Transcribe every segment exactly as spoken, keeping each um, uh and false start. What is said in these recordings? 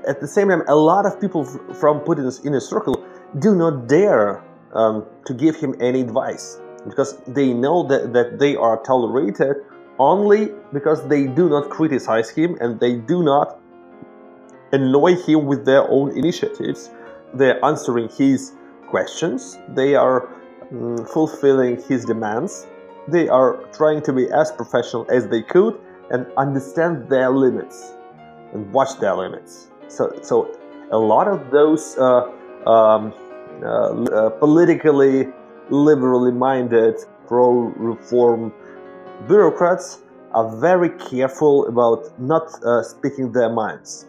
at the same time, a lot of people f- from Putin's inner circle do not dare um, to give him any advice, because they know that, that they are tolerated only because they do not criticize him and they do not annoy him with their own initiatives. They're answering his questions, they are um, fulfilling his demands, they are trying to be as professional as they could and understand their limits and watch their limits. So, so a lot of those uh, um, uh, uh, politically liberally minded pro-reform bureaucrats are very careful about not uh, speaking their minds.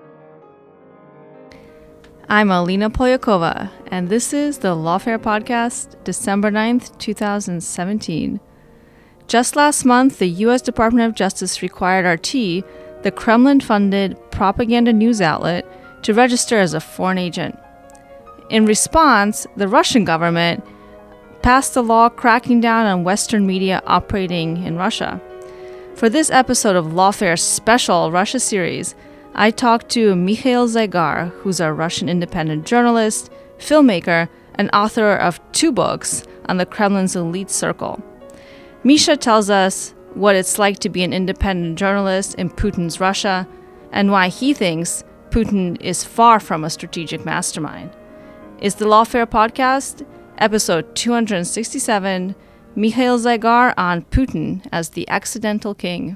I'm Alina Polyakova, and this is the Lawfare Podcast, December ninth, twenty seventeen. Just last month, the U S Department of Justice required R T, the Kremlin-funded propaganda news outlet, to register as a foreign agent. In response, the Russian government passed a law cracking down on Western media operating in Russia. For this episode of Lawfare's special Russia series, I talked to Mikhail Zygar, who's a Russian independent journalist, filmmaker, and author of two books on the Kremlin's elite circle. Misha tells us what it's like to be an independent journalist in Putin's Russia, and why he thinks Putin is far from a strategic mastermind. It's the Lawfare Podcast, episode two hundred sixty-seven, Mikhail Zygar on Putin as the Accidental King.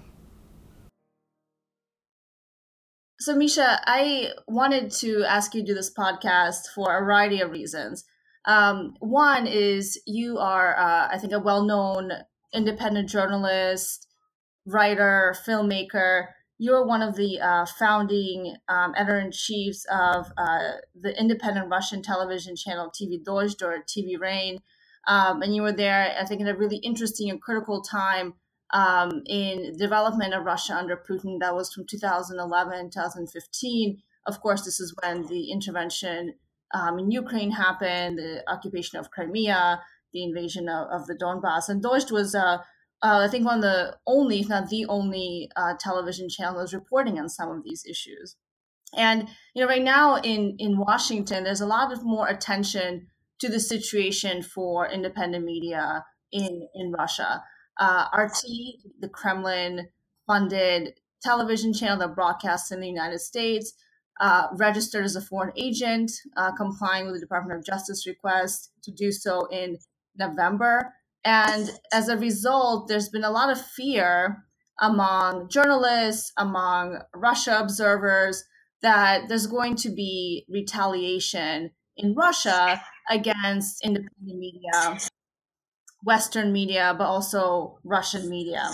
So, Misha, I wanted to ask you to do this podcast for a variety of reasons. Um, one is you are, uh, I think, a well-known independent journalist, writer, filmmaker. You're one of the uh, founding um, editor-in-chiefs of uh, the independent Russian television channel T V Dozhd, or T V Rain. Um, and you were there, I think, in a really interesting and critical time um, in development of Russia under Putin. That was from two thousand eleven, two thousand fifteen. Of course, this is when the intervention um, in Ukraine happened, the occupation of Crimea, the invasion of, of the Donbass. And Dozhd was, uh, uh, I think, one of the only, if not the only, uh, television channel that was reporting on some of these issues. And you know, right now in, in Washington, there's a lot of more attention to the situation for independent media in, in Russia. Uh, R T, the Kremlin-funded television channel that broadcasts in the United States, uh, registered as a foreign agent, uh, complying with the Department of Justice request to do so in November. And as a result, there's been a lot of fear among journalists, among Russia observers, that there's going to be retaliation in Russia against independent media, Western media, but also Russian media.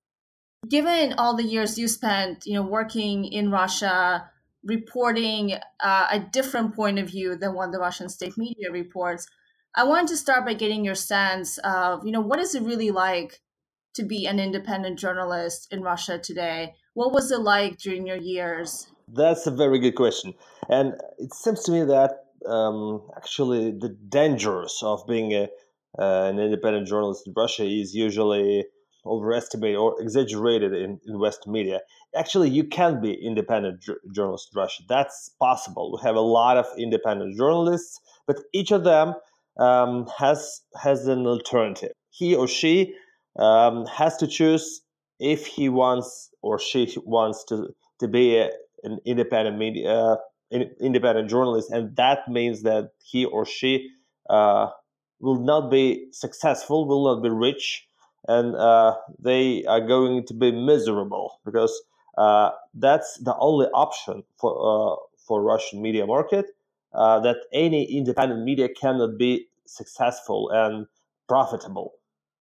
Given all the years you spent, you know, working in Russia, reporting uh, a different point of view than what the Russian state media reports, I wanted to start by getting your sense of, you know, what is it really like to be an independent journalist in Russia today? What was it like during your years? That's a very good question. And it seems to me that um, actually the dangers of being a, uh, an independent journalist in Russia is usually overestimated or exaggerated in, in Western media. Actually, you can be independent ju- journalist in Russia. That's possible. We have a lot of independent journalists, but each of them um, has has an alternative. He or she um, has to choose if he wants or she wants to to be a, an independent media, uh, independent journalist, and that means that he or she uh, will not be successful, will not be rich, and uh, they are going to be miserable, because uh, that's the only option for uh, for Russian media market. Uh, that any independent media cannot be successful and profitable.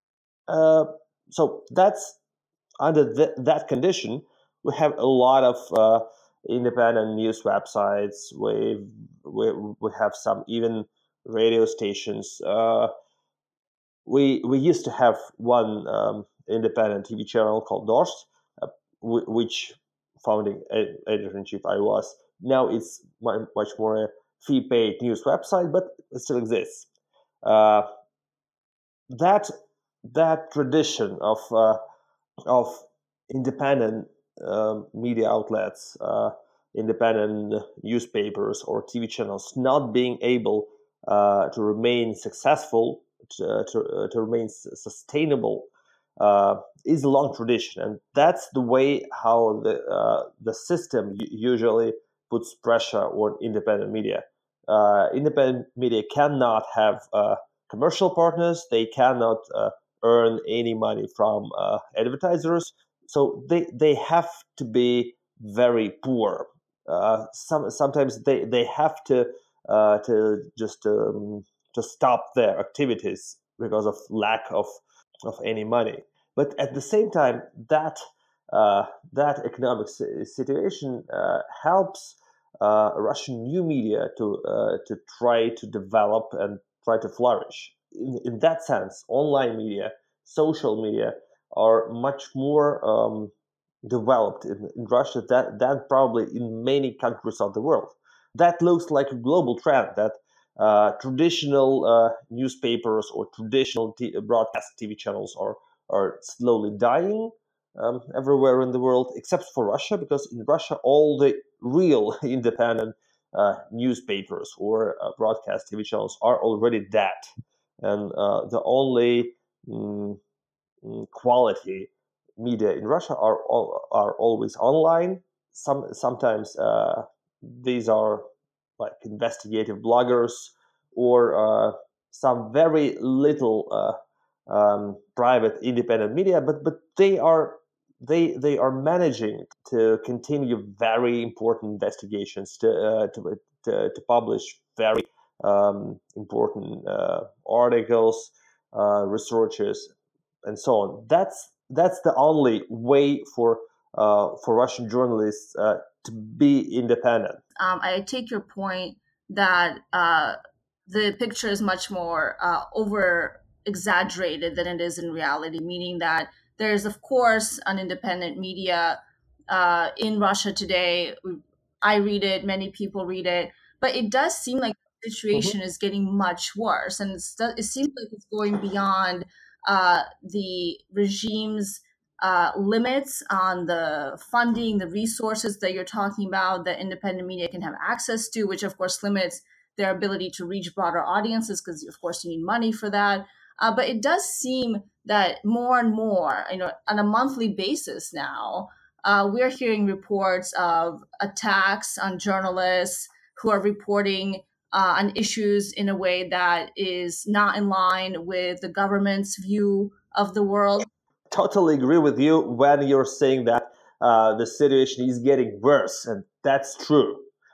Uh, so that's under th- that condition, we have a lot of uh, independent news websites. We, we we have some even radio stations. Uh, we we used to have one um, independent T V channel called Dozhd, uh, w- which founding ed- editor-in-chief I was. Now it's mu- much more a fee-paid news website, but it still exists. Uh, that that tradition of uh, of independent um, media outlets uh, independent newspapers or T V channels not being able uh, to remain successful, to, to, uh, to remain s- sustainable, uh, is a long tradition, and that's the way how the uh, the system usually puts pressure on independent media. Uh, independent media cannot have uh, commercial partners; they cannot uh, earn any money from uh, advertisers, so they they have to be very poor. Uh, some sometimes they they have to uh, to just um, to stop their activities because of lack of of any money. But at the same time, that uh, that economic situation uh, helps uh, Russian new media to uh, to try to develop and try to flourish. In, in that sense, online media, social media are much more um, developed in, in Russia than, than probably in many countries of the world. That looks like a global trend that uh, traditional uh, newspapers or traditional t- broadcast T V channels are are slowly dying um, everywhere in the world, except for Russia, because in Russia, all the real independent uh, newspapers or uh, broadcast T V channels are already dead. And uh, the only mm, mm, quality media in Russia are all, are always online. Some sometimes uh, these are like investigative bloggers or uh, some very little uh, um, private independent media, but but they are they they are managing to continue very important investigations to uh, to, to to publish very um, important uh, articles, uh, researches, and so on. That's that's the only way for uh, for Russian journalists uh, to be independent. Um, I take your point that uh, the picture is much more uh, over exaggerated than it is in reality, meaning that there's, of course, an independent media uh, in Russia today. I read it, many people read it, but it does seem like the Mhm. situation is getting much worse. And it's, it seems like it's going beyond uh, the regime's uh, limits on the funding, the resources that you're talking about that independent media can have access to, which of course limits their ability to reach broader audiences because, of course, you need money for that. Uh, but it does seem that more and more, you know, on a monthly basis now, uh, we're hearing reports of attacks on journalists who are reporting uh, on issues in a way that is not in line with the government's view of the world. Totally agree with you when you're saying that uh, the situation is getting worse, and that's true.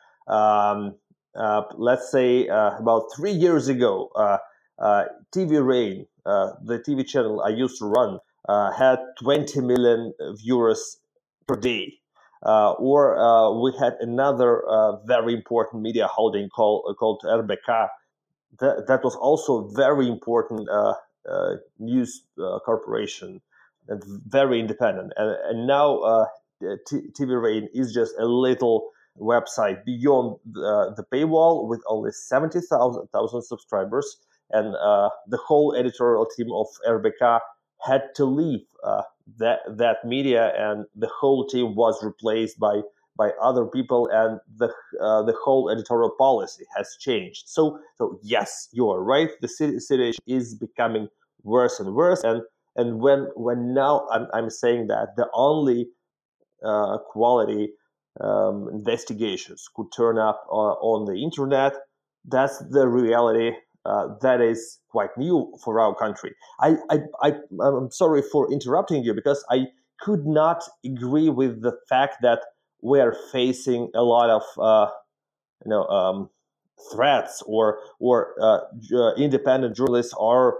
Um, uh, let's say uh, about three years ago, uh, uh, T V Rain, uh, the T V channel I used to run, uh, had twenty million viewers per day. Uh, or uh, we had another uh, very important media holding called, called R B K. That, that was also very important uh, uh, news uh, corporation and very independent. And, and now uh, T- TV Rain is just a little website beyond uh, the paywall with only seventy thousand subscribers. And uh, the whole editorial team of R B K had to leave uh, that, that media, and the whole team was replaced by by other people, and the uh, the whole editorial policy has changed. So so yes, you are right. The situation is becoming worse and worse, and and when when now I'm I'm saying that the only uh, quality um, investigations could turn up uh, on the internet. That's the reality. Uh, that is quite new for our country. I, I, I, I'm sorry for interrupting you because I could not agree with the fact that we are facing a lot of uh, you know um, threats or or uh, uh, independent journalists are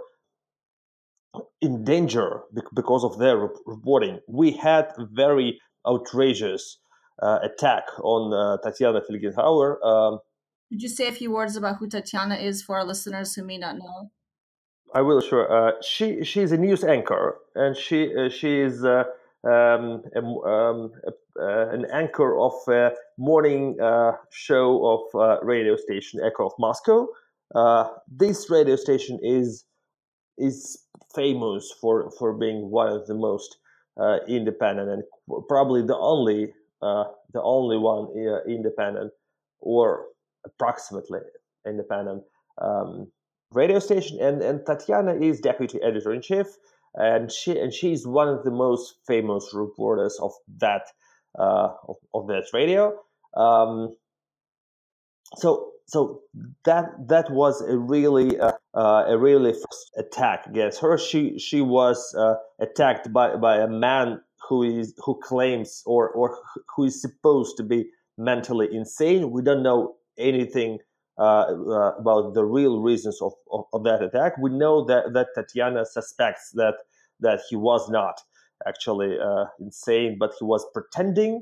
in danger because of their reporting. We had very outrageous uh, attack on uh, Tatiana Felgenhauer. Um, Could you say a few words about who Tatiana is for our listeners who may not know? I will sure. Uh, she she is a news anchor, and she uh, she is uh, um, a, um, a, uh, an anchor of a morning uh, show of uh, radio station Echo of Moscow. Uh, this radio station is is famous for for being one of the most uh, independent and probably the only uh, the only one uh, independent or approximately independent um, radio station, and and Tatiana is deputy editor in chief, and she and she is one of the most famous reporters of that uh, of, of that radio. Um, so so that that was a really uh, uh, a really first attack against her. She she was uh, attacked by, by a man who is who claims or or who is supposed to be mentally insane. We don't know anything uh, uh, about the real reasons of, of, of that attack. We know that that Tatiana suspects that that he was not actually uh, insane, but he was pretending.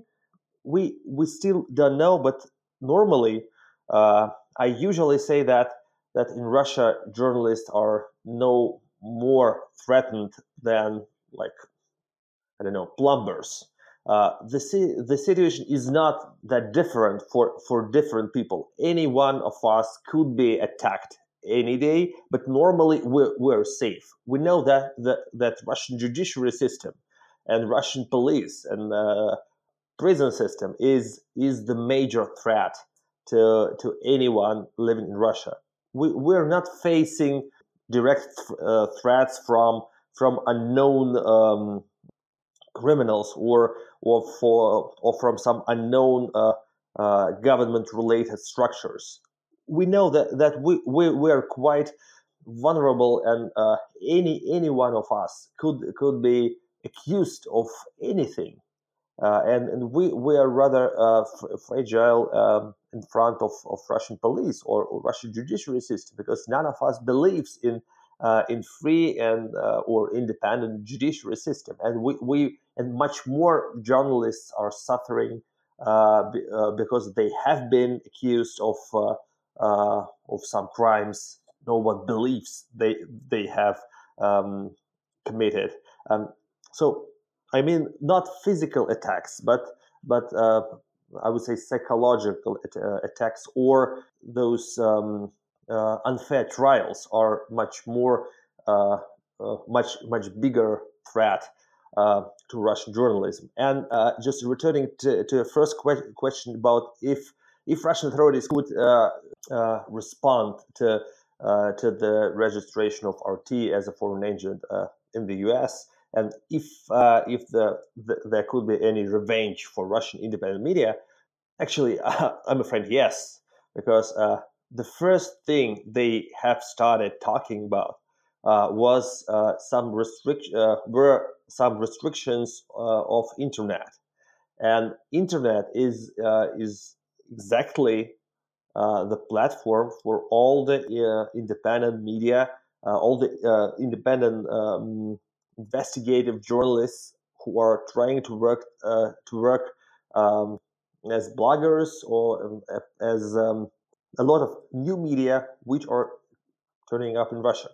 We we still don't know, but normally uh, I usually say that that in Russia journalists are no more threatened than, like, I don't know, plumbers. Uh, the si- the situation is not that different for for different people. Any one of us could be attacked any day, but normally we're, we're safe. We know that that that Russian judiciary system and Russian police and uh, prison system is is the major threat to to anyone living in Russia. We we're not facing direct uh, threats from from unknown um, criminals or or for or from some unknown uh, uh, government related structures. We know that that we we, we are quite vulnerable, and uh, any any one of us could could be accused of anything, uh, and, and we, we are rather uh, f- fragile um, in front of, of Russian police or, or Russian judiciary system, because none of us believes in uh, in free and uh, or independent judiciary system, and we, we and much more journalists are suffering uh, b- uh, because they have been accused of uh, uh, of some crimes no one believes they they have um, committed. Um, so I mean, not physical attacks, but but uh, I would say psychological at, uh, attacks, or those um, uh, unfair trials are much more, uh, uh, much much bigger threat uh, to Russian journalism. And uh, just returning to, to the first que- question about if if Russian authorities could uh, uh, respond to uh, to the registration of R T as a foreign agent uh, in the U S, and if uh, if the, the, there could be any revenge for Russian independent media, actually, uh, I'm afraid yes, because uh, the first thing they have started talking about uh, was uh, some restrict uh, were some restrictions uh, of internet, and internet is uh, is exactly uh, the platform for all the uh, independent media, uh, all the uh, independent um, investigative journalists who are trying to work uh, to work um, as bloggers or um, as um, a lot of new media which are turning up in Russia.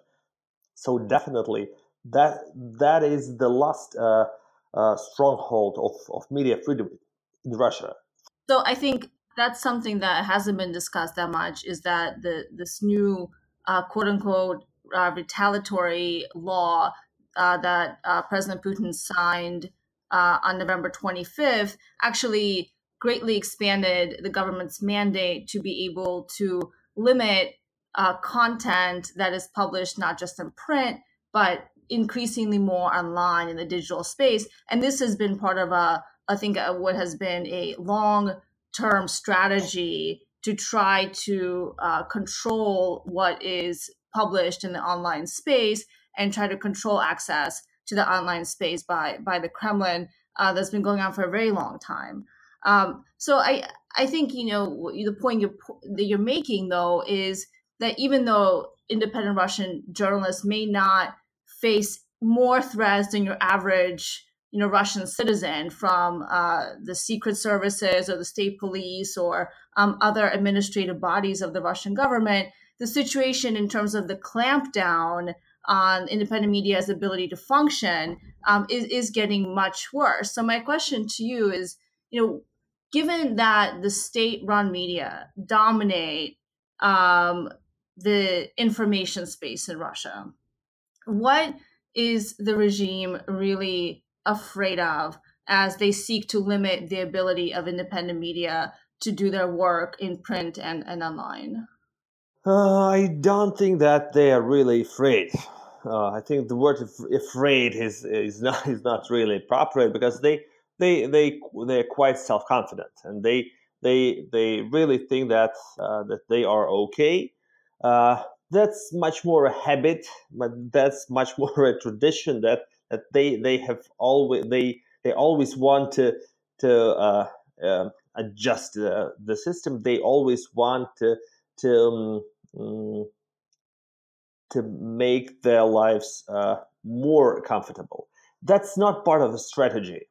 So definitely that that is the last uh, uh, stronghold of, of media freedom in Russia. So I think that's something that hasn't been discussed that much, is that the this new uh, quote unquote uh, retaliatory law uh, that uh, President Putin signed uh, on November twenty-fifth actually greatly expanded the government's mandate to be able to limit uh, content that is published not just in print, but increasingly more online in the digital space. And this has been part of a I think uh, what has been a long term strategy to try to uh, control what is published in the online space and try to control access to the online space by by the Kremlin, uh, that's been going on for a very long time. Um, so I I think, you know, the point you're, that you're making though is that even though independent Russian journalists may not face more threats than your average, you know, Russian citizen from uh, the secret services or the state police or um, other administrative bodies of the Russian government, the situation in terms of the clampdown on independent media's ability to function um, is, is getting much worse. So my question to you is, you know, given that the state-run media dominate um, the information space in Russia, what is the regime really afraid of as they seek to limit the ability of independent media to do their work in print and, and online? Uh, I don't think that they are really afraid. Uh, I think the word af- afraid is is not is not really appropriate, because they they they they're quite self confident, and they they they really think that uh, that they are okay. Uh, that's much more a habit, but that's much more a tradition that that they they have always they they always want to to uh, um adjust the, the system. They always want to to um, mm, to make their lives uh, more comfortable. That's not part of the strategy.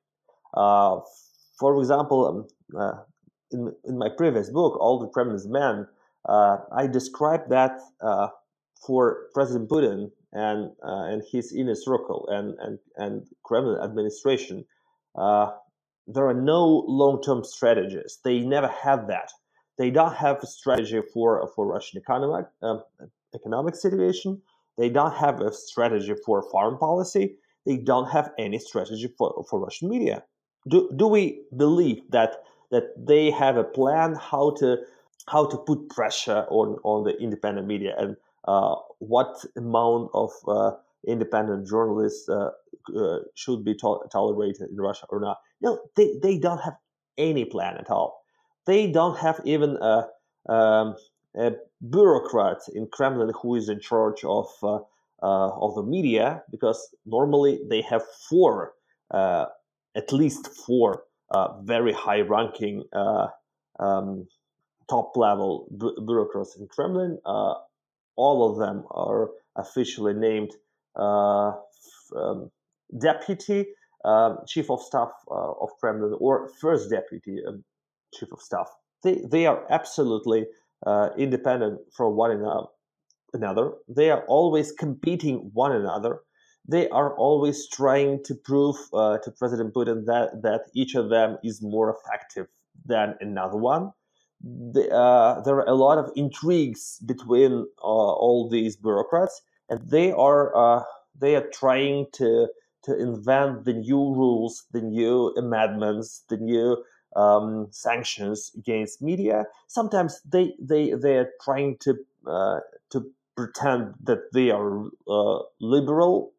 Uh, for example, um, uh, in, in my previous book, All the Kremlin's Men, uh, I described that uh, for President Putin and uh, and his inner circle and, and, and Kremlin administration, uh, there are no long-term strategies. They never have that. They don't have a strategy for for Russian economic um, economic situation. They don't have a strategy for foreign policy. They don't have any strategy for, for Russian media. Do, do we believe that that they have a plan how to how to put pressure on, on the independent media, and uh, what amount of uh, independent journalists uh, uh, should be to- tolerated in Russia or not? No, they, they don't have any plan at all. They don't have even a, um, a bureaucrat in Kremlin who is in charge of uh, uh, of the media, because normally they have four, uh, at least four uh, very high-ranking uh, um, top-level bu- bureaucrats in Kremlin. Uh, all of them are officially named uh, um, deputy um, chief of staff uh, of Kremlin, or first deputy um, chief of staff. They they are absolutely uh, independent from one another. They are always competing one another. They are always trying to prove uh, to President Putin that that each of them is more effective than another one. The, uh, there are a lot of intrigues between uh, all these bureaucrats, and they are uh, they are trying to to invent the new rules, the new amendments, the new um, sanctions against media. Sometimes they they they are trying to uh, to pretend that they are uh, liberal,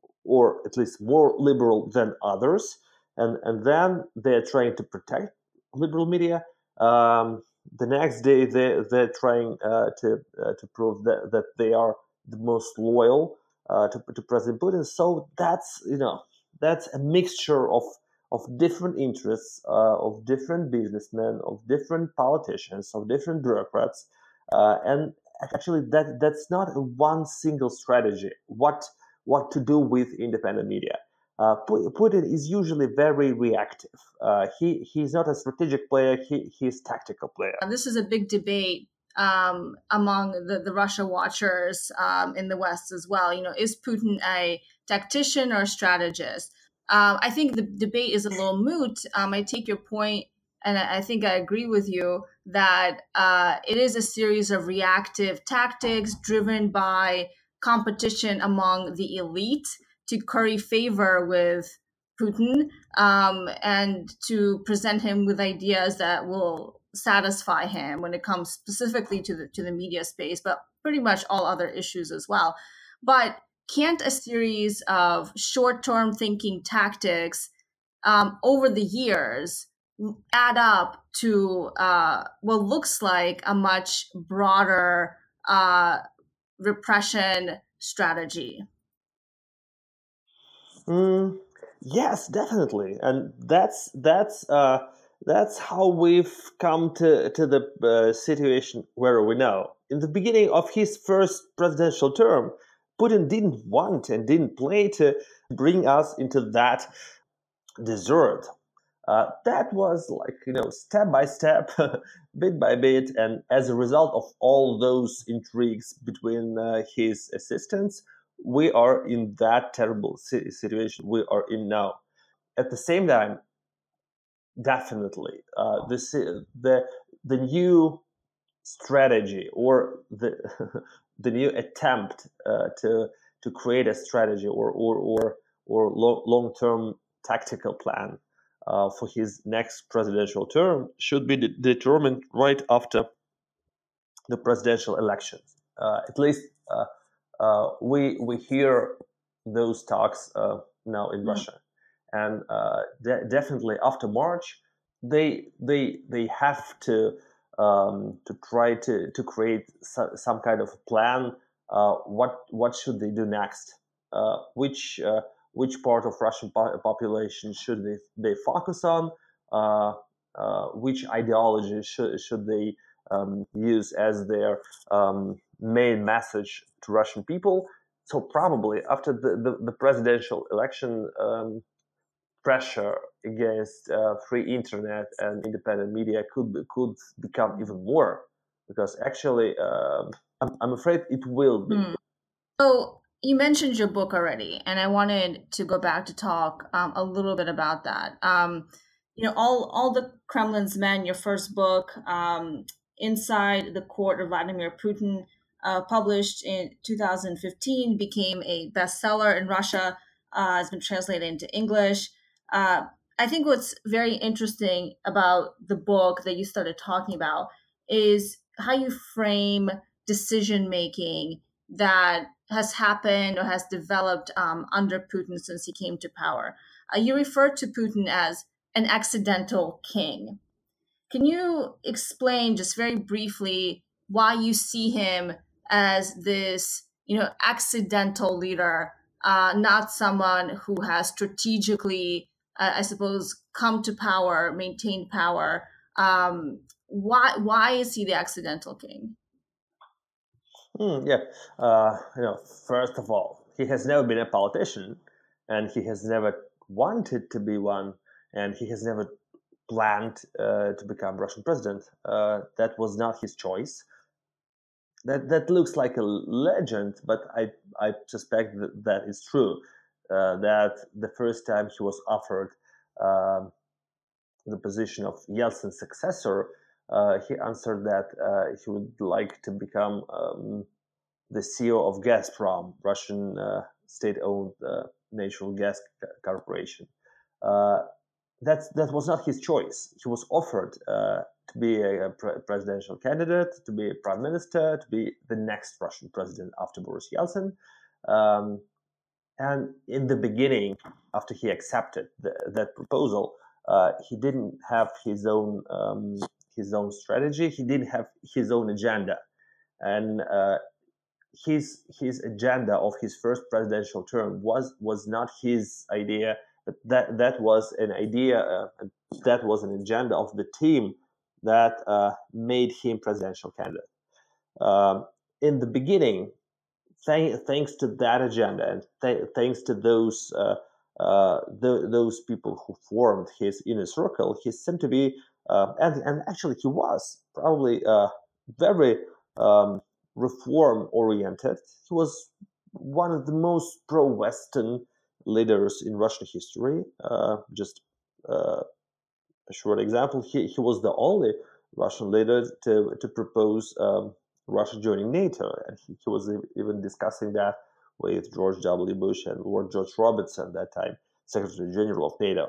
or at least more liberal than others, and and then they're trying to protect liberal media. Um, the next day, they they're trying uh, to uh, to prove that, that they are the most loyal uh, to, to President Putin. So that's you know that's a mixture of of different interests, uh, of different businessmen, of different politicians, of different bureaucrats, uh, and actually that that's not a one single strategy. What what to do with independent media? Uh, Putin is usually very reactive. Uh, he he's not a strategic player. He he's tactical player. This is a big debate um, among the, the Russia watchers um, in the West as well. You know, is Putin a tactician or a strategist? Um, I think the debate is a little moot. Um, I take your point, and I think I agree with you that uh, it is a series of reactive tactics driven by competition among the elite to curry favor with Putin um, and to present him with ideas that will satisfy him when it comes specifically to the to the media space, but pretty much all other issues as well. But can't a series of short-term thinking tactics um, over the years add up to uh, what looks like a much broader uh, repression strategy? Mm, yes, definitely, and that's that's uh, that's how we've come to to the uh, situation where we know. In the beginning of his first presidential term, Putin didn't want and didn't play to bring us into that desert. Uh, that was like you know step by step, bit by bit, and as a result of all those intrigues between uh, his assistants, we are in that terrible si- situation we are in now. At the same time, definitely, uh, the si- the the new strategy, or the the new attempt uh, to to create a strategy, or or or or long term tactical plan, uh, for his next presidential term should be de- determined right after the presidential elections. Uh, at least uh, uh, we we hear those talks uh, now in Mm. Russia, and uh, de- definitely after March, they they they have to um, to try to to create so, some kind of plan. Uh, what what should they do next? Uh, which uh, which part of Russian po- population should they they focus on? Uh, uh, which ideology should should they um, use as their um, main message to Russian people? So probably after the, the, the presidential election, um, pressure against uh, free internet and independent media could be, could become even more, because actually um, I'm, I'm afraid it will be. Mm. So you mentioned your book already, and I wanted to go back to talk um, a little bit about that. Um, you know, all all the Kremlin's Men, your first book, um, Inside the Court of Vladimir Putin, uh, published in two thousand fifteen, became a bestseller in Russia. Uh, has been translated into English. Uh, I think what's very interesting about the book that you started talking about is how you frame decision making that has happened or has developed um, under Putin since he came to power. Uh, you refer to Putin as an accidental king. Can you explain just very briefly why you see him as this, you know, accidental leader, uh, not someone who has strategically, uh, I suppose, come to power, maintained power? Um, why why is he the accidental king? Hmm, yeah, uh, you know, first of all, he has never been a politician, and he has never wanted to be one, and he has never planned uh, to become Russian president. Uh, that was not his choice. That that looks like a legend, but I I suspect that that is true. Uh, that the first time he was offered um, the position of Yeltsin's successor, uh, he answered that uh, he would like to become um, the C E O of Gazprom, Russian uh, state-owned uh, natural gas corporation. Uh, that that was not his choice. He was offered uh, to be a, a pre- presidential candidate, to be a prime minister, to be the next Russian president after Boris Yeltsin. Um, and in the beginning, after he accepted the, that proposal, uh, he didn't have his own um, his own strategy. He didn't have his own agenda, and uh, his his agenda of his first presidential term was was not his idea, but that that was an idea, uh, that was an agenda of the team that uh, made him presidential candidate. Um, in the beginning, th- thanks to that agenda and th- thanks to those uh, uh, th- those people who formed his inner circle, he seemed to be, uh, and and actually he was probably uh, very um, reform oriented. He was one of the most pro-Western leaders in Russian history. Uh, just uh, a short example: he he was the only Russian leader to to propose um, Russia joining NATO, and he, he was even discussing that with George W. Bush and Lord George Robertson, that time Secretary General of NATO.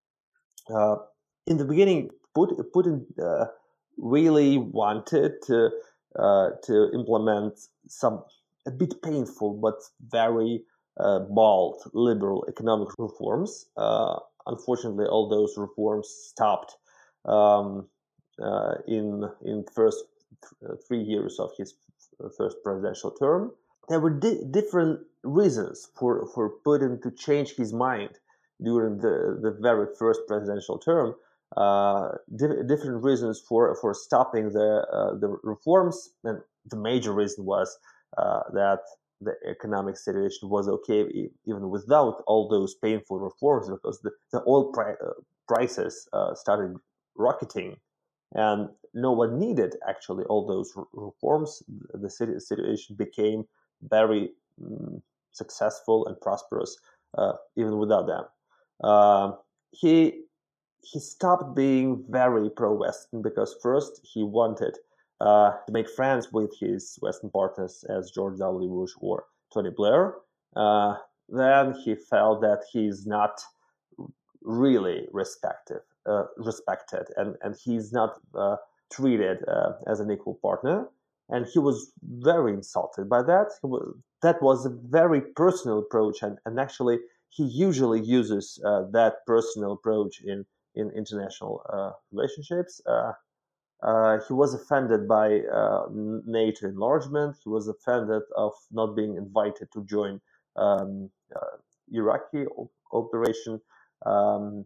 Uh, in the beginning, Putin uh, really wanted to uh, to implement some a bit painful but very uh, bold liberal economic reforms. Uh, unfortunately, all those reforms stopped um, uh, in in first th- three years of his first presidential term. There were di- different reasons for, for Putin to change his mind during the, the very first presidential term. Uh, di- different reasons for, for stopping the uh, the reforms, and the major reason was uh, that the economic situation was okay e- even without all those painful reforms, because the, the oil pri- uh, prices uh, started rocketing, and no one needed actually all those re- reforms. The situation became very mm, successful and prosperous uh, even without them. Uh, he he stopped being very pro-Western because first he wanted uh, to make friends with his Western partners as George W. Bush or Tony Blair. Uh, then he felt that he's not really respected, uh, respected, and and he's not uh, treated uh, as an equal partner. And he was very insulted by that. He was, that was a very personal approach, and, and actually he usually uses uh, that personal approach in in international uh, relationships. Uh, uh, he was offended by uh, NATO enlargement. He was offended of not being invited to join um, uh, Iraqi operation. Um,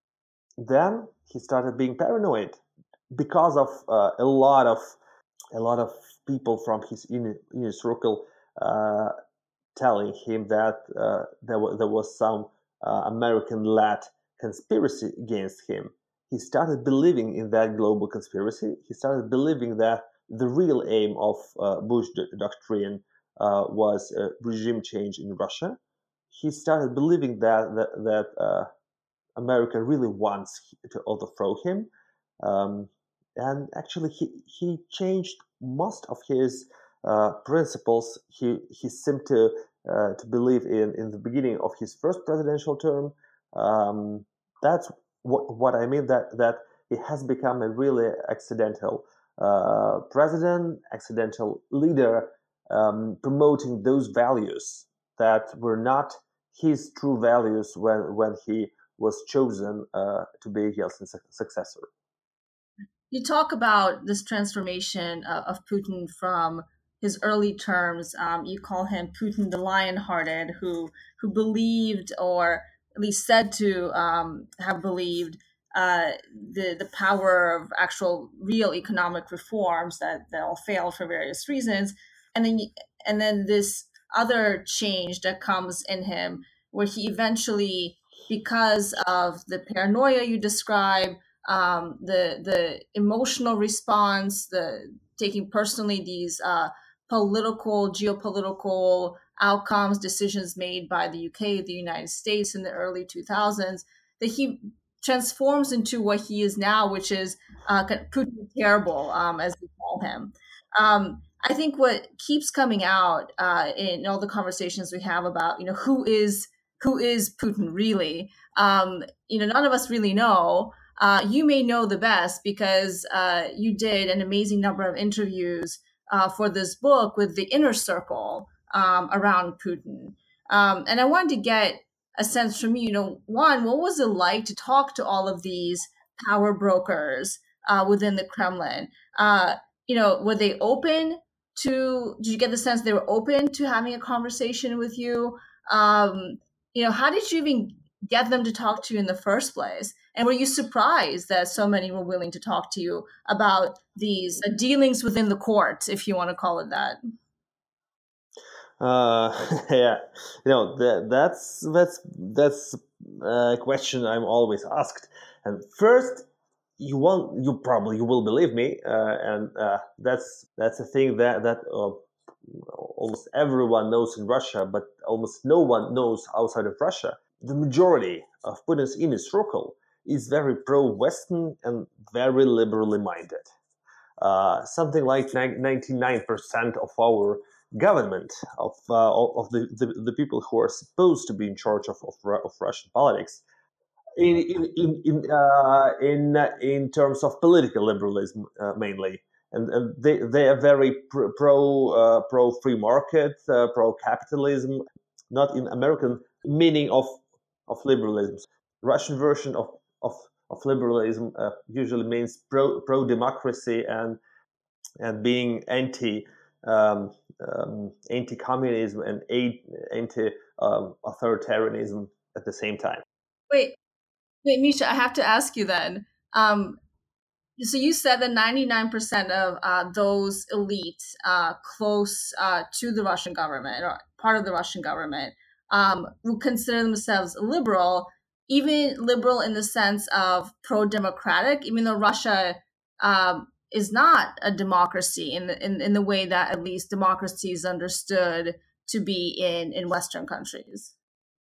then he started being paranoid because of uh, a lot of a lot of people from his inner, inner circle uh, telling him that uh, there, was, there was some uh, American-led conspiracy against him. He started believing in that global conspiracy. He started believing that the real aim of uh, Bush doctrine uh, was uh, regime change in Russia. He started believing that that, that uh, America really wants to overthrow him. Um, and actually, he, he changed most of his uh, principles. He, he seemed to, uh, to believe in, in the beginning of his first presidential term. Um, that's what, what I mean, that, that he has become a really accidental uh, president, accidental leader, um, promoting those values that were not his true values when, when he was chosen uh, to be Yeltsin's successor. You talk about this transformation uh, of Putin from his early terms. Um, you call him Putin the lion-hearted, who who believed, or at least said to um, have believed, uh, the the power of actual real economic reforms that that all failed for various reasons, and then and then this other change that comes in him, where he eventually, because of the paranoia you describe, um, the the emotional response, the taking personally these uh, political, geopolitical outcomes, decisions made by the U K, the United States in the early two thousands, that he transforms into what he is now, which is uh, Putin terrible, um, as we call him. Um, I think what keeps coming out uh, in all the conversations we have about, you know, who is who is Putin really? Um, you know, none of us really know. Uh, you may know the best because uh, you did an amazing number of interviews uh, for this book with the inner circle um, around Putin. Um, and I wanted to get a sense from you, you know, one, what was it like to talk to all of these power brokers uh, within the Kremlin? Uh, you know, were they open to, did you get the sense they were open to having a conversation with you? Um, you know, how did you even get them to talk to you in the first place? And were you surprised that so many were willing to talk to you about these uh, dealings within the court, if you want to call it that? Uh, yeah, you know that, that's that's that's a question I'm always asked. And first, you won't, you probably you will believe me, uh, and uh, that's that's a thing that that uh, almost everyone knows in Russia, but almost no one knows outside of Russia. The majority of Putin's inner circle is very pro-Western and very liberally minded. Uh, something like ninety-nine percent of our government, of uh, of the, the, the people who are supposed to be in charge of, of, of Russian politics, in in in in, uh, in, uh, in terms of political liberalism uh, mainly, and, and they they are very pro pro, uh, pro free market, uh, pro capitalism, not in American meaning of of liberalism. Russian version of of of liberalism uh, usually means pro pro democracy and and being anti um, um, anti communism and anti um, authoritarianism at the same time. Wait, wait, Misha, I have to ask you then. Um, so you said that ninety-nine percent of uh, those elites uh, close uh, to the Russian government or part of the Russian government um, would consider themselves liberal, even liberal in the sense of pro-democratic, even though Russia um, is not a democracy in the, in, in the way that at least democracy is understood to be in, in Western countries.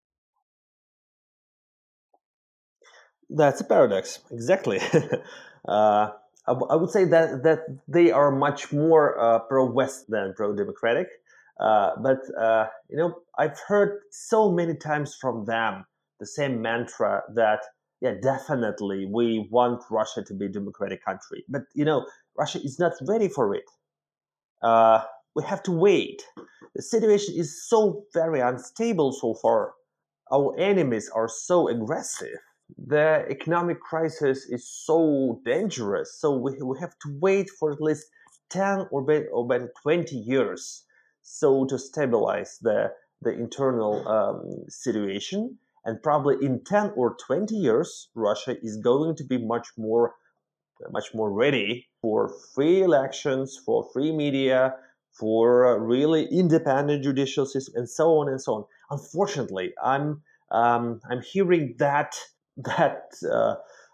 That's a paradox, exactly. uh, I, w- I would say that that they are much more uh, pro-West than pro-democratic. Uh, but uh, you know, I've heard so many times from them the same mantra that yeah, definitely we want Russia to be a democratic country, but you know, Russia is not ready for it. Uh, we have to wait. The situation is so very unstable so far. Our enemies are so aggressive. The economic crisis is so dangerous. So we, we have to wait for at least ten or better, or better twenty years so to stabilize the, the internal um, situation. And probably in ten or twenty years, Russia is going to be much more much more ready for free elections, for free media, for a really independent judicial system, and so on and so on. Unfortunately, I'm um, I'm hearing that that uh,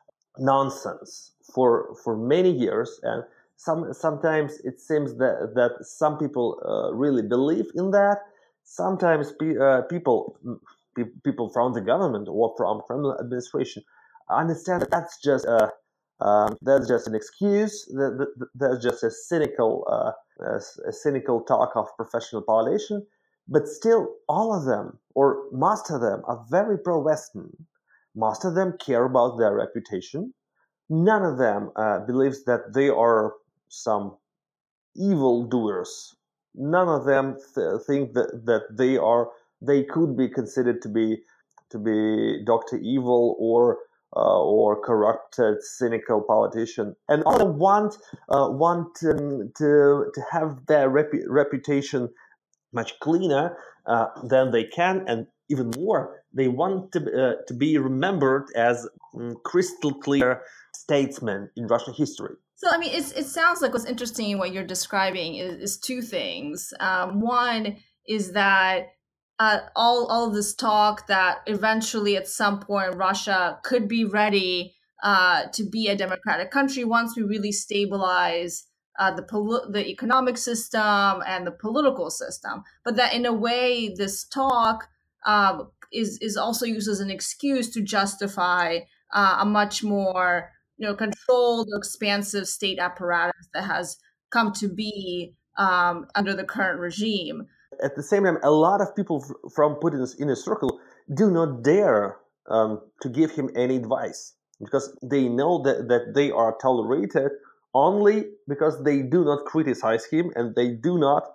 nonsense for for many years, and some sometimes it seems that that some people uh, really believe in that. Sometimes pe- uh, people pe- people from the government or from Kremlin administration understand that that's just a um, that's just an excuse. That, that, that's just a cynical uh, a, a cynical talk of professional politician. But still, all of them or most of them are very pro-Western. Most of them care about their reputation. None of them uh, believes that they are some evil doers. None of them th- think that, that they are they could be considered to be to be Doctor Evil or uh, or corrupted, cynical politician, and all of them want uh, want um, to to have their repu- reputation much cleaner uh, than they can, and even more, they want to, uh, to be remembered as um, crystal clear statesmen in Russian history. So, I mean, it's, it sounds like what's interesting in what you're describing is, is two things. Um, one is that uh, all all of this talk that eventually, at some point, Russia could be ready uh, to be a democratic country once we really stabilize uh, the poli- the economic system and the political system. But that, in a way, this talk um, is is also used as an excuse to justify uh, a much more you know controlled or expansive state apparatus that has come to be um, under the current regime. At the same time, a lot of people f- from Putin's inner circle do not dare um, to give him any advice because they know that, that they are tolerated only because they do not criticize him and they do not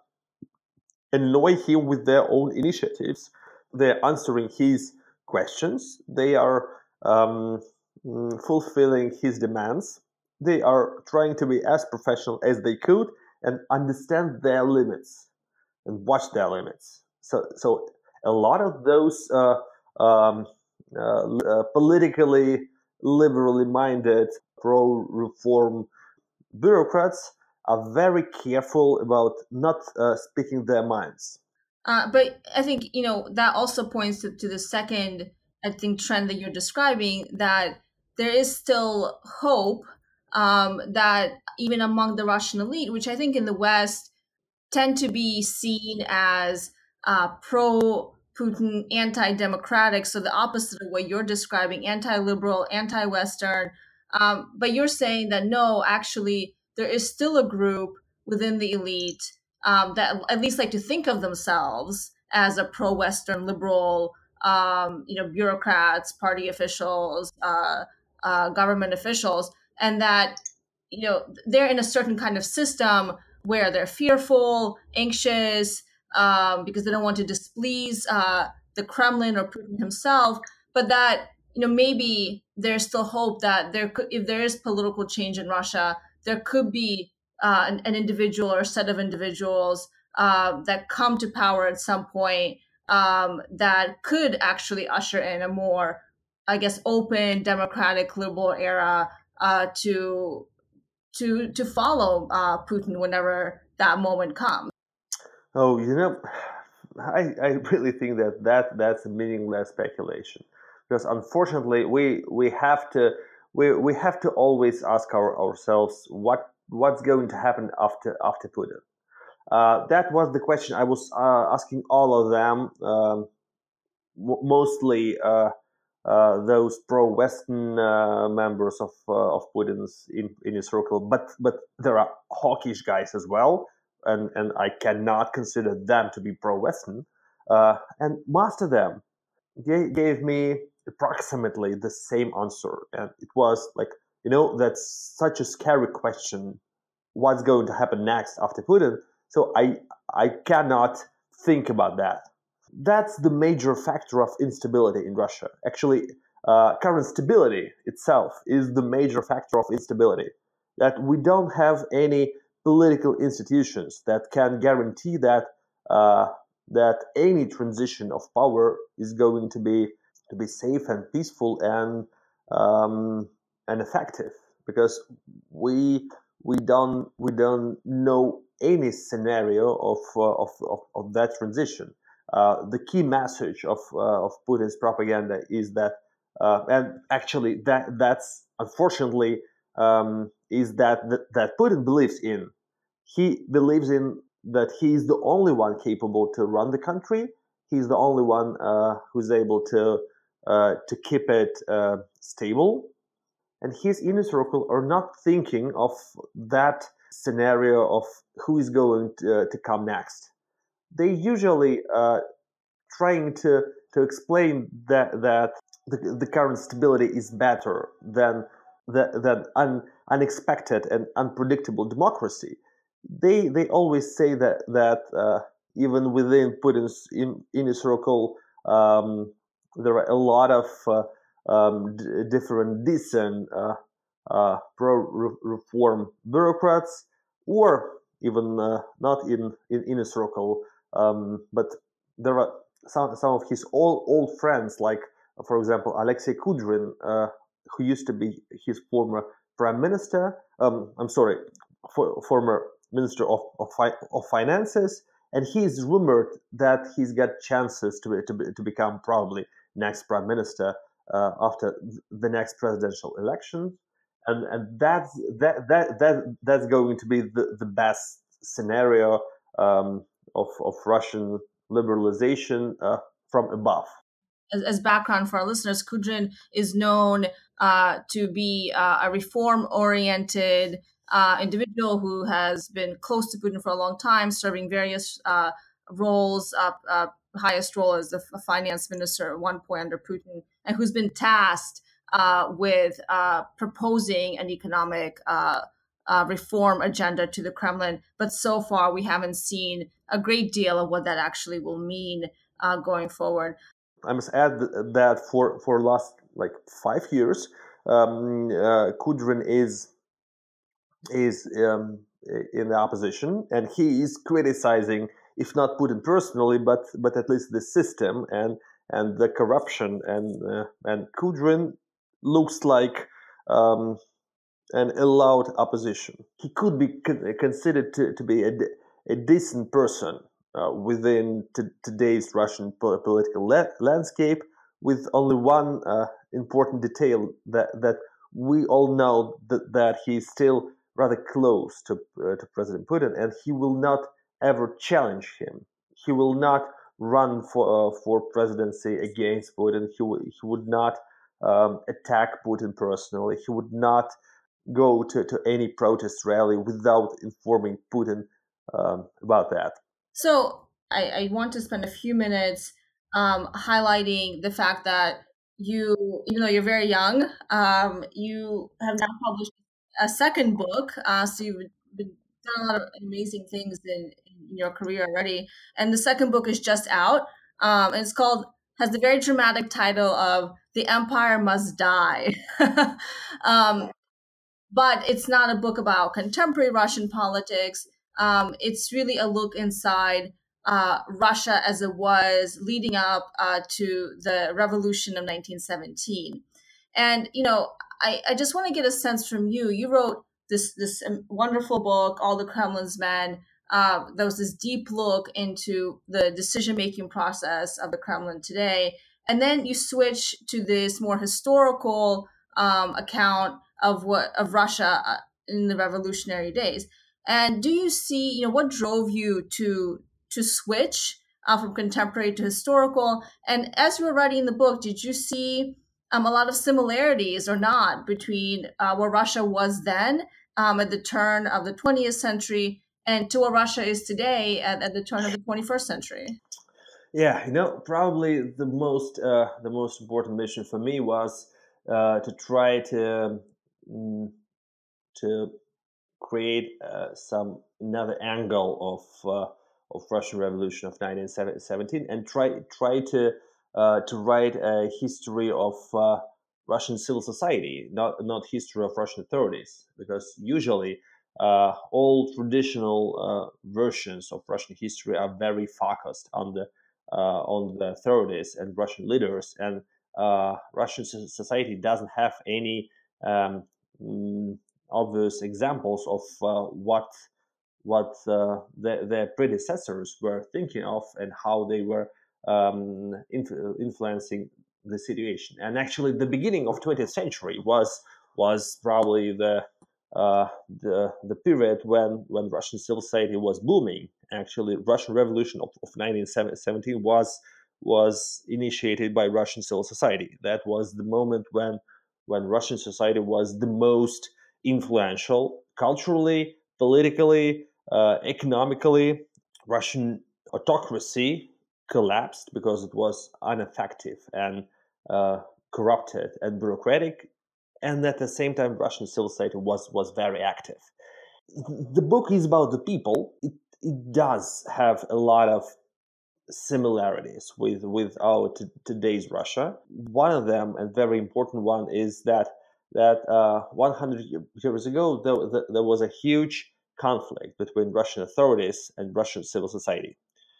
annoy him with their own initiatives. They're answering his questions. They are um, mm, fulfilling his demands. They are trying to be as professional as they could and understand their limits and watch their limits. So, so a lot of those uh, um, uh, uh, politically liberally minded pro-reform bureaucrats are very careful about not uh, speaking their minds. Uh, but I think you know that also points to, to the second, I think, trend that you're describing, that there is still hope um, that even among the Russian elite, which I think in the West tend to be seen as uh, pro Putin, anti democratic. So the opposite of what you're describing, anti liberal, anti Western. Um, but you're saying that no, actually, there is still a group within the elite um, that at least like to think of themselves as a pro Western liberal, um, you know, bureaucrats, party officials, uh, uh, government officials, and that you know they're in a certain kind of system where they're fearful, anxious, um, because they don't want to displease uh, the Kremlin or Putin himself. But that you know maybe there's still hope that there could, if there is political change in Russia, there could be uh, an, an individual or a set of individuals uh, that come to power at some point um, that could actually usher in a more, I guess, open, democratic, liberal era uh, to to to follow uh, Putin whenever that moment comes. Oh, you know, I, I really think that, that that's a meaningless speculation because unfortunately we we have to we, we have to always ask our, ourselves what what's going to happen after after Putin. Uh, that was the question I was uh, asking all of them, um, m- mostly uh, uh, those pro-Western uh, members of uh, of Putin's in, in his circle. But but there are hawkish guys as well, and and I cannot consider them to be pro-Western. Uh, and most of them gave, gave me approximately the same answer. And it was like, you know, that's such a scary question. What's going to happen next after Putin? So I I cannot think about that. That's the major factor of instability in Russia. Actually, uh, current stability itself is the major factor of instability. That we don't have any political institutions that can guarantee that uh, that any transition of power is going to be to be safe and peaceful and um, and effective, because we we don't we don't know any scenario of uh, of, of of that transition. Uh, the key message of uh, of Putin's propaganda is that, uh, and actually that that's unfortunately um, is that, that that Putin believes in. He believes in that he is the only one capable to run the country. He's the only one uh, who's able to uh, to keep it uh, stable, and his inner circle are not thinking of that scenario of who is going to, uh, to come next. They usually uh, trying to to explain that that the, the current stability is better than the, than un, unexpected and unpredictable democracy. They they always say that that uh, even within Putin's in, inner circle, um, there are a lot of uh, um, d- different decent uh, uh, pro-reform bureaucrats, or even uh, not in, in inner circle, um, but there are some some of his old old friends, like for example Alexei Kudrin, uh, who used to be his former prime minister. Um, I'm sorry, for, former minister of of, fi- of finances, and he is rumored that he's got chances to to, be, to become probably next prime minister uh, after the next presidential election, and and that's that that that that's going to be the, the best scenario um, of of Russian liberalization uh, from above. As, as background for our listeners, Kudrin is known uh, to be uh, a reform-oriented uh, individual who has been close to Putin for a long time, serving various uh, roles. Uh, uh, highest role as the finance minister at one point under Putin, and who's been tasked uh, with uh, proposing an economic uh, uh, reform agenda to the Kremlin. But so far, we haven't seen a great deal of what that actually will mean uh, going forward. I must add that for for last like five years, um, uh, Kudrin is is um, in the opposition, and he is criticizing, if not Putin personally, but but at least the system and and the corruption. And uh, and Kudrin looks like um, an allowed opposition. He could be con- considered to, to be a, a decent person uh, within t- today's Russian po- political la- landscape, with only one uh, important detail that that we all know that, that he's still rather close to, uh, to President Putin, and he will not ever challenge him. He will not run for uh, for presidency against Putin. He, w- he would not um, attack Putin personally. He would not go to, to any protest rally without informing Putin um, about that. So I, I want to spend a few minutes um, highlighting the fact that you, even though you're very young, um, you have now published a second book. Uh, so you've been done a lot of amazing things in, in your career already. And the second book is just out. Um, and it's called, has the very dramatic title of The Empire Must Die. um, but it's not a book about contemporary Russian politics. Um, it's really a look inside uh, Russia as it was leading up uh, to the revolution of nineteen seventeen. And, you know, I, I just want to get a sense from you. You wrote this, this wonderful book, All the Kremlin's Men. Uh, there was this deep look into the decision-making process of the Kremlin today. And then you switch to this more historical um, account of what of Russia uh, in the revolutionary days. And do you see, you know, what drove you to to switch uh, from contemporary to historical? And as you were writing the book, did you see um, a lot of similarities or not between uh, where Russia was then um, at the turn of the twentieth century and to where Russia is today at, at the turn of the twenty-first century? Yeah, you know, probably the most uh, the most important mission for me was uh, to try to mm, to create uh, some another angle of uh, of Russian Revolution of nineteen seventeen and try try to uh, to write a history of uh, Russian civil society, not not history of Russian authorities, because usually uh, all traditional uh, versions of Russian history are very focused on the uh, on the authorities and Russian leaders, and uh, Russian society doesn't have any um, mm, obvious examples of uh, what what uh, the, their predecessors were thinking of and how they were um, inf- influencing the situation. And actually, the beginning of twentieth century was was probably the uh, the the period when when Russian civil society was booming. Actually, Russian Revolution of, of nineteen seventeen was was initiated by Russian civil society. That was the moment when when Russian society was the most influential culturally, politically, uh, economically. Russian autocracy collapsed because it was ineffective and uh, corrupted and bureaucratic, and at the same time, Russian civil society was was very active. The book is about the people. It it does have a lot of similarities with with our t- today's Russia. One of them, and very important one, is that that uh, one hundred years ago there, there, there was a huge conflict between Russian authorities and Russian civil society,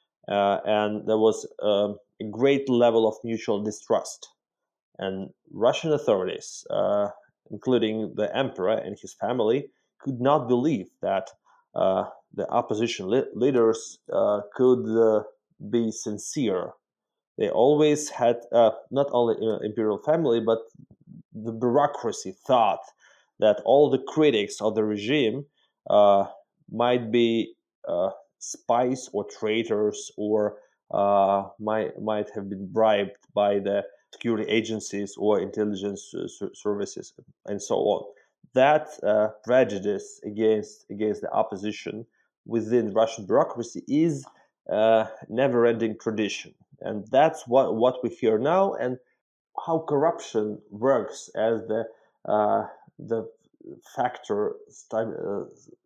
uh, and there was um a great level of mutual distrust. And Russian authorities, uh, including the emperor and his family, could not believe that uh, the opposition le- leaders uh, could uh, be sincere. They always had uh, not only uh, imperial family, but the bureaucracy thought that all the critics of the regime uh, might be uh, spies or traitors, or uh, might might have been bribed by the security agencies or intelligence uh, services, and so on. That uh, prejudice against against the opposition within Russian bureaucracy is a never-ending tradition, and that's what what we hear now. And how corruption works as the uh, the factor sta- uh,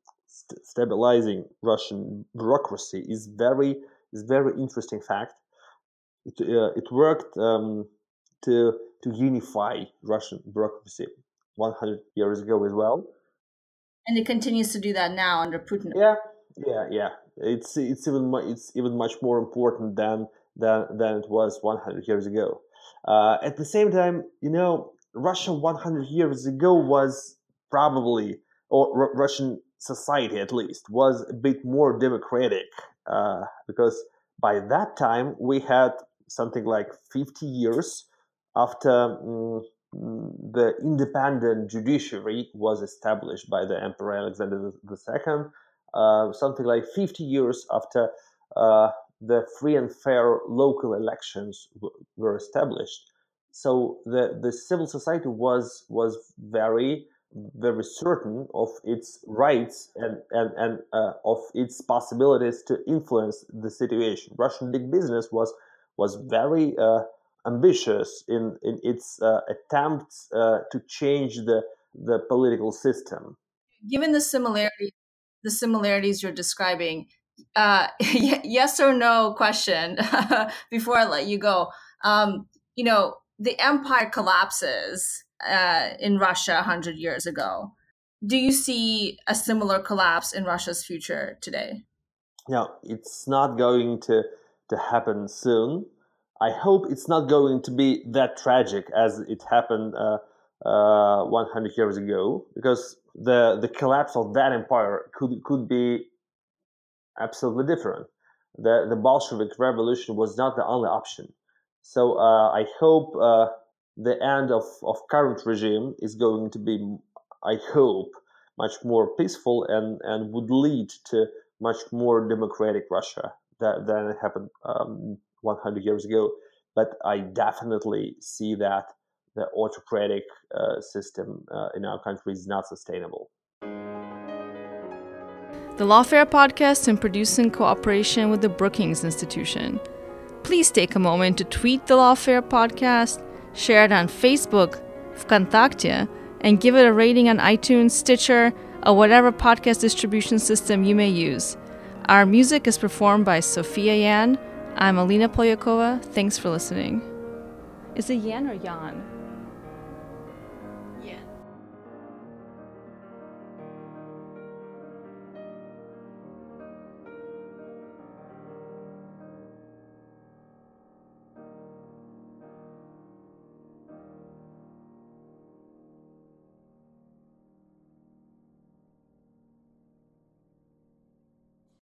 st- stabilizing Russian bureaucracy is very is very interesting fact. It, uh, it worked um, to to unify Russian bureaucracy one hundred years ago as well. And it continues to do that now under Putin. Yeah, yeah, yeah. It's it's even mu- it's even much more important than than than it was one hundred years ago. Uh, at the same time, you know, Russia one hundred years ago was probably, or Ru- Russian society at least, was a bit more democratic, uh, because by that time we had something like fifty years after mm, mm, the independent judiciary was established by the Emperor Alexander the Second, uh, something like fifty years after uh, the free and fair local elections w- were established. So the, the civil society was was very very certain of its rights and and, and uh, of its possibilities to influence the situation. Russian big business was was very uh, ambitious in in its uh, attempts uh, to change the the political system. Given the similarity, the similarities you're describing, uh, yes or no question before I let you go. Um, you know, the empire collapses uh, in Russia one hundred years ago. Do you see a similar collapse in Russia's future today? Now, it's not going to, to happen soon. I hope it's not going to be that tragic as it happened uh, uh, one hundred years ago, because the, the collapse of that empire could, could be absolutely different. The, the Bolshevik Revolution was not the only option. So uh, I hope uh, the end of, of current regime is going to be, I hope, much more peaceful and, and would lead to much more democratic Russia that, than it happened um, one hundred years ago. But I definitely see that the autocratic uh, system uh, in our country is not sustainable. The Lawfare podcast is produced in cooperation with the Brookings Institution. please take a moment to tweet the Lawfare podcast, share it on Facebook, Vkontakte, and give it a rating on iTunes, Stitcher, or whatever podcast distribution system you may use. Our music is performed by Sophia Yan. I'm Alina Polyakova. Thanks for listening. Is it Yan or Yan?